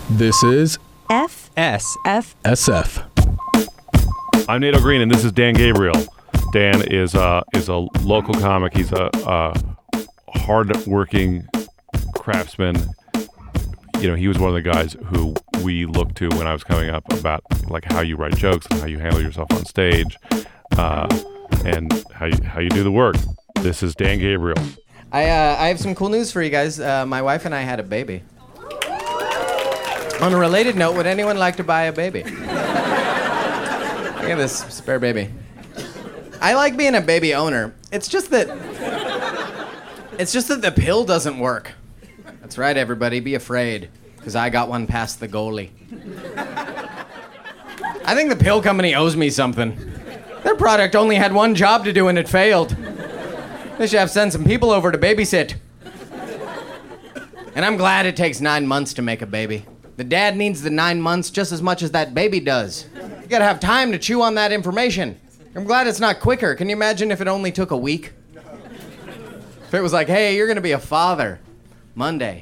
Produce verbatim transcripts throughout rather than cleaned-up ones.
This is F S F S F. I'm Nato Green, and this is Dan Gabriel. Dan is uh, is a local comic. He's a, a hard-working craftsman. You know, he was one of the guys who we looked to when I was coming up about like how you write jokes and how you handle yourself on stage, uh, and how you, how you do the work. This is Dan Gabriel. I uh, I have some cool news for you guys. Uh, my wife and I had a baby. On a related note, would anyone like to buy a baby? Look at this spare baby. I like being a baby owner. It's just that it's just that the pill doesn't work. That's right, everybody. Be afraid, because I got one past the goalie. I think the pill company owes me something. Their product only had one job to do and it failed. They should have sent some people over to babysit. And I'm glad it takes nine months to make a baby. The dad needs the nine months just as much as that baby does. You gotta have time to chew on that information. I'm glad it's not quicker. Can you imagine if it only took a week? If it was like, hey, you're gonna be a father Monday.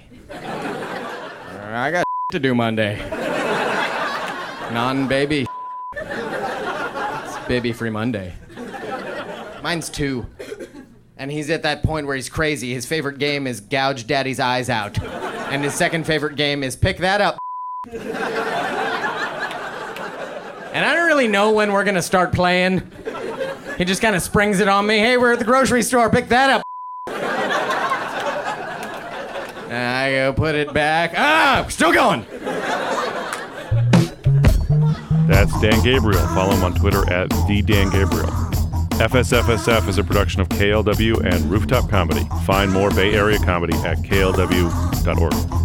I got to do Monday. Non-baby. It's baby-free Monday. Mine's two. And he's at that point where he's crazy. His favorite game is gouge daddy's eyes out. And his second favorite game is pick that up. And I don't really know when we're gonna start playing. He just kind of springs it on me. Hey, we're at the grocery store. Pick that up. I go put it back. Ah, still going. That's Dan Gabriel. Follow him on Twitter at the Dan Gabriel. F S F S F is a production of K L W and Rooftop Comedy. Find more Bay Area comedy at K L W dot org.